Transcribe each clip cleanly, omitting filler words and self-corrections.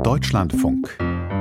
Deutschlandfunk.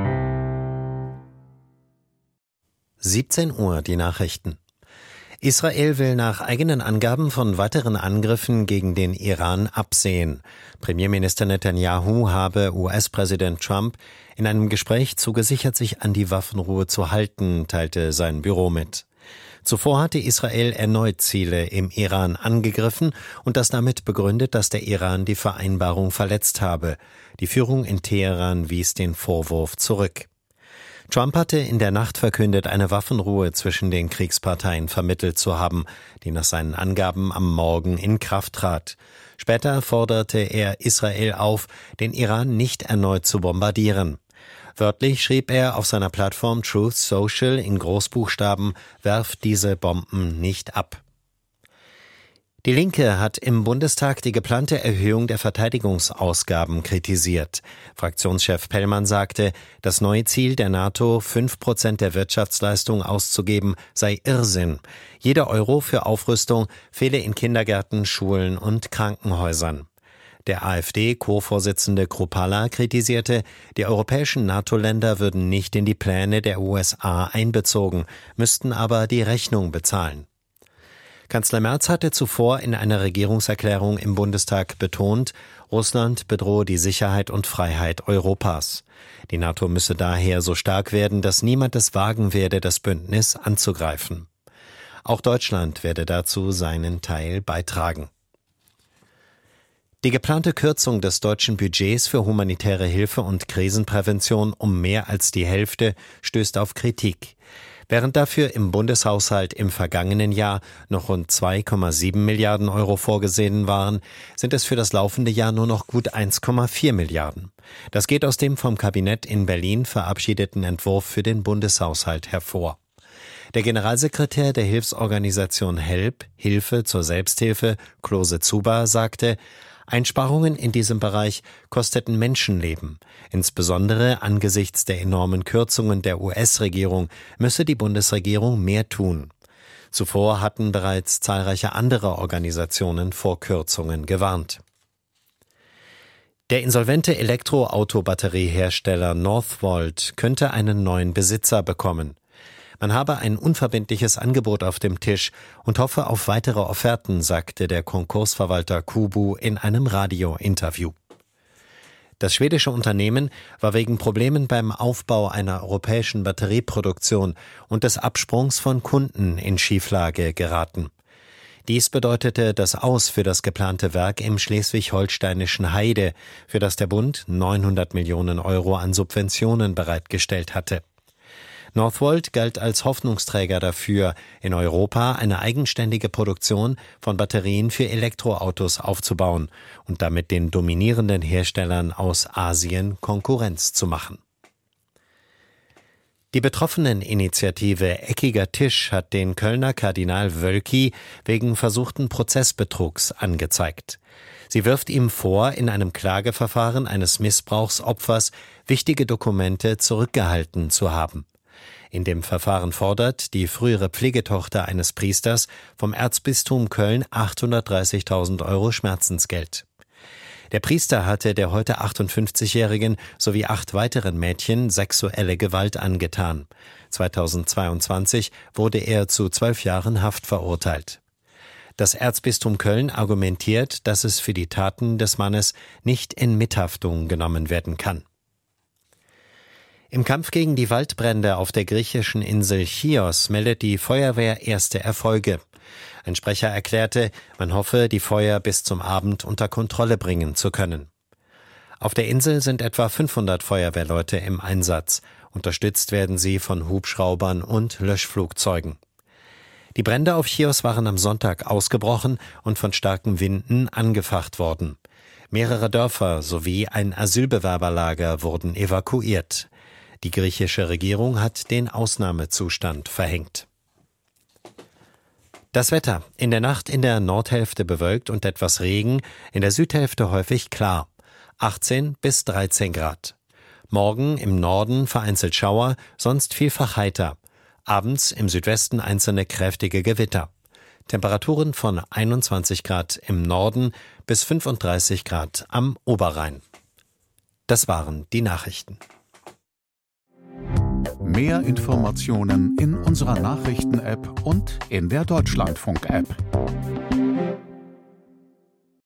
17 Uhr, die Nachrichten. Israel will nach eigenen Angaben von weiteren Angriffen gegen den Iran absehen. Premierminister Netanyahu habe US-Präsident Trump in einem Gespräch zugesichert, sich an die Waffenruhe zu halten, teilte sein Büro mit. Zuvor hatte Israel erneut Ziele im Iran angegriffen und das damit begründet, dass der Iran die Vereinbarung verletzt habe. Die Führung in Teheran wies den Vorwurf zurück. Trump hatte in der Nacht verkündet, eine Waffenruhe zwischen den Kriegsparteien vermittelt zu haben, die nach seinen Angaben am Morgen in Kraft trat. Später forderte er Israel auf, den Iran nicht erneut zu bombardieren. Wörtlich schrieb er auf seiner Plattform Truth Social in Großbuchstaben: „Werft diese Bomben nicht ab." Die Linke hat im Bundestag die geplante Erhöhung der Verteidigungsausgaben kritisiert. Fraktionschef Pellmann sagte, das neue Ziel der NATO, 5% der Wirtschaftsleistung auszugeben, sei Irrsinn. Jeder Euro für Aufrüstung fehle in Kindergärten, Schulen und Krankenhäusern. Der AfD-Co-Vorsitzende Kruppalla kritisierte, die europäischen NATO-Länder würden nicht in die Pläne der USA einbezogen, müssten aber die Rechnung bezahlen. Kanzler Merz hatte zuvor in einer Regierungserklärung im Bundestag betont, Russland bedrohe die Sicherheit und Freiheit Europas. Die NATO müsse daher so stark werden, dass niemand es wagen werde, das Bündnis anzugreifen. Auch Deutschland werde dazu seinen Teil beitragen. Die geplante Kürzung des deutschen Budgets für humanitäre Hilfe und Krisenprävention um mehr als die Hälfte stößt auf Kritik. Während dafür im Bundeshaushalt im vergangenen Jahr noch rund 2,7 Milliarden Euro vorgesehen waren, sind es für das laufende Jahr nur noch gut 1,4 Milliarden. Das geht aus dem vom Kabinett in Berlin verabschiedeten Entwurf für den Bundeshaushalt hervor. Der Generalsekretär der Hilfsorganisation HELP, Hilfe zur Selbsthilfe, Klose Zuber, sagte, Einsparungen in diesem Bereich kosteten Menschenleben. Insbesondere angesichts der enormen Kürzungen der US-Regierung müsse die Bundesregierung mehr tun. Zuvor hatten bereits zahlreiche andere Organisationen vor Kürzungen gewarnt. Der insolvente Elektroauto-Batteriehersteller Northvolt könnte einen neuen Besitzer bekommen. Man habe ein unverbindliches Angebot auf dem Tisch und hoffe auf weitere Offerten, sagte der Konkursverwalter Kubu in einem Radiointerview. Das schwedische Unternehmen war wegen Problemen beim Aufbau einer europäischen Batterieproduktion und des Absprungs von Kunden in Schieflage geraten. Dies bedeutete das Aus für das geplante Werk im schleswig-holsteinischen Heide, für das der Bund 900 Millionen Euro an Subventionen bereitgestellt hatte. Northvolt galt als Hoffnungsträger dafür, in Europa eine eigenständige Produktion von Batterien für Elektroautos aufzubauen und damit den dominierenden Herstellern aus Asien Konkurrenz zu machen. Die Betroffeneninitiative Eckiger Tisch hat den Kölner Kardinal Wölki wegen versuchten Prozessbetrugs angezeigt. Sie wirft ihm vor, in einem Klageverfahren eines Missbrauchsopfers wichtige Dokumente zurückgehalten zu haben. In dem Verfahren fordert die frühere Pflegetochter eines Priesters vom Erzbistum Köln 830.000 Euro Schmerzensgeld. Der Priester hatte der heute 58-Jährigen sowie 8 weiteren Mädchen sexuelle Gewalt angetan. 2022 wurde er zu 12 Jahren Haft verurteilt. Das Erzbistum Köln argumentiert, dass es für die Taten des Mannes nicht in Mithaftung genommen werden kann. Im Kampf gegen die Waldbrände auf der griechischen Insel Chios meldet die Feuerwehr erste Erfolge. Ein Sprecher erklärte, man hoffe, die Feuer bis zum Abend unter Kontrolle bringen zu können. Auf der Insel sind etwa 500 Feuerwehrleute im Einsatz. Unterstützt werden sie von Hubschraubern und Löschflugzeugen. Die Brände auf Chios waren am Sonntag ausgebrochen und von starken Winden angefacht worden. Mehrere Dörfer sowie ein Asylbewerberlager wurden evakuiert. Die griechische Regierung hat den Ausnahmezustand verhängt. Das Wetter: In der Nacht in der Nordhälfte bewölkt und etwas Regen, in der Südhälfte häufig klar. 18 bis 13 Grad. Morgen im Norden vereinzelt Schauer, sonst vielfach heiter. Abends im Südwesten einzelne kräftige Gewitter. Temperaturen von 21 Grad im Norden bis 35 Grad am Oberrhein. Das waren die Nachrichten. Mehr Informationen in unserer Nachrichten-App und in der Deutschlandfunk-App.